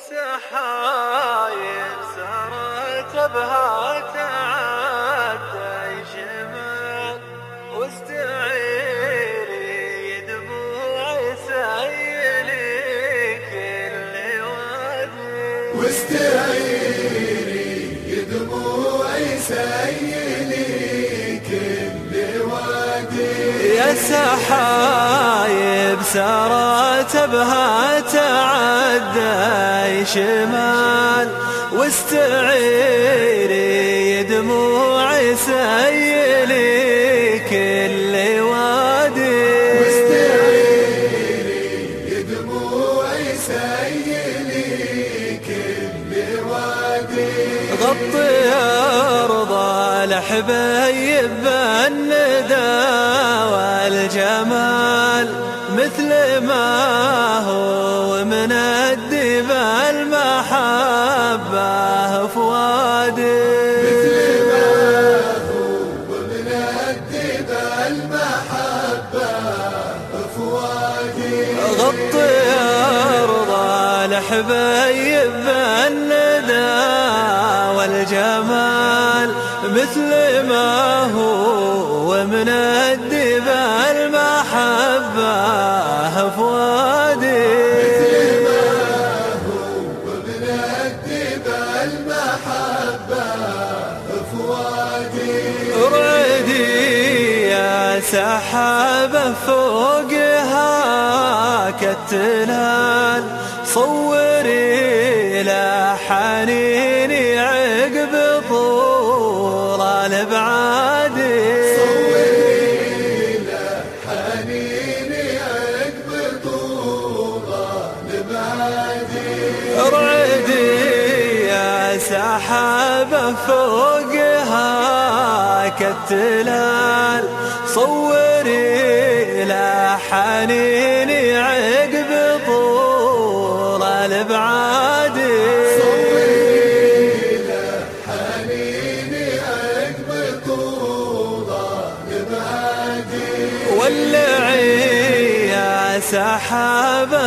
سحايب سارت بها تعدى شمال واستعيري دموع سيلي كل وادي واستعيري دموع سيلي كل وادي يا سحايب سارت بها تعدى شمال واستعيري دموع سيلي كل وادي واستعيري دموع سيلي كل وادي غطي أرض الحبيب بالندى والجمال مثل ما هو من الدب المحبة فؤادي مثل ما هو من الدب المحبة فؤادي غطي أرض الحبيب بالندى والجمال مثل ما هو من الدب المحبة فؤادي مثل ما هو من الدب المحبة فؤادي ارعدي يا سحابة فوقها كالتلال صوري لحنيني عقب طول الابعاد صوري لحنيني عقب طول الابعاد ارعدي يا سحابة فوقها كالتلال صوري لحنيني عقب طول الابعاد صوري لحنيني عقب طول الابعاد ولعي يا سحابة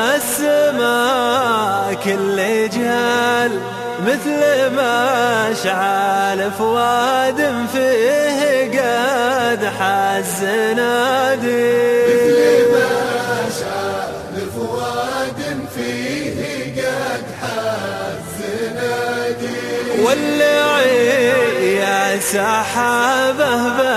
بالسماء كل جال مثل ما اشعل فؤاد فيه قد حز نادي مثل ما اشعل فؤاد فيه قد حز نادي ولعي يا سحابة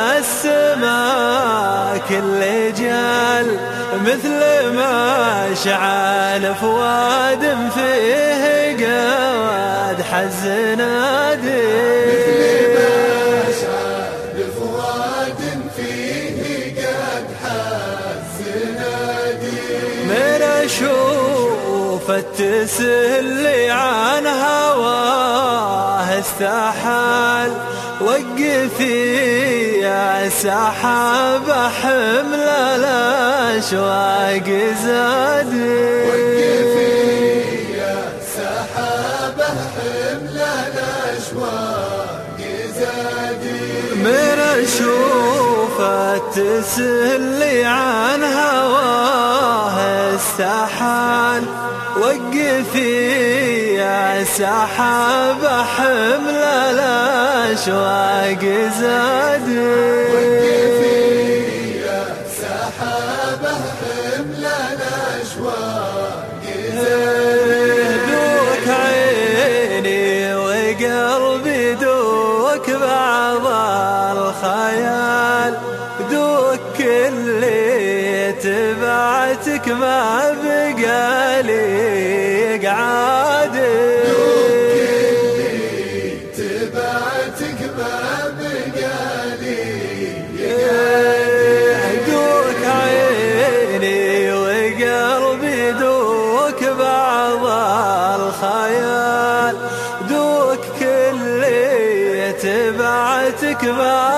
بالسماء كل جال مثل ما اشعل فؤاد فيه قد حز نادي مثل ما اشعل فؤاد فيه قد حز نادي من اشوف التسلي عن هواه استحال وقفي يا سحابة حمل الاشواق زادي وقفي يا سحابة حمل الاشواق زادي من اشوف التسلي عن هواه استحال وقفي يا سحابة حمل الاشواق زادي وقفي يا سحابة حمل الاشواق زادي دوك عيني وقلبي دوك بعض الخيال دوك كلي تبعتك ما بقالي قعادي تبعتك ما بقالي دوك عيني وقلبي دوك بعض الخيال دوك كلي تبعتك ما